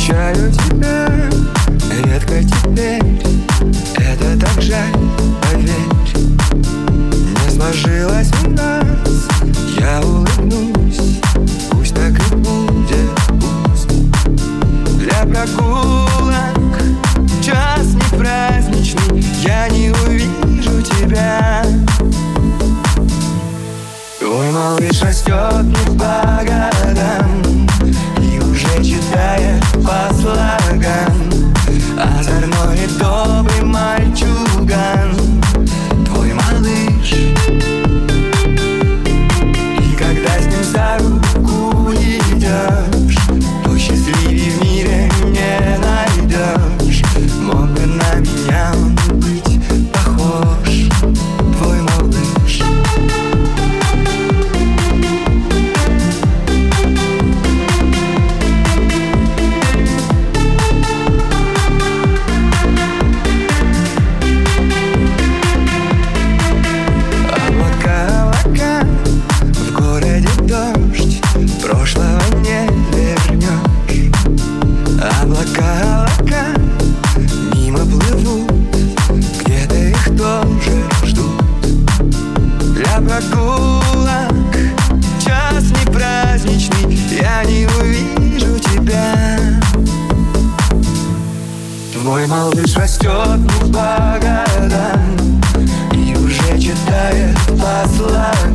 встречаю тебя редко теперь. Это так жаль, поверь. Не сложилось у нас, я улыбнусь. Пусть так и будет, пусть. Для прогулок час не праздничный, я не увижу тебя. Твой малыш растет не по годам и уже читает по слогам. Озорной и добрый мальчуган, твой малыш. И когда с ним за руку идешь, то счастливее в мире не найдешь. Мог бы на меня он быть похож, твой малыш. Прошлого не вернешь. Облака, облака мимо плывут, где-то их тоже ждут. Для прогулок час не праздничный, я не увижу тебя. Твой малыш растет не по годам и уже читает по слогам.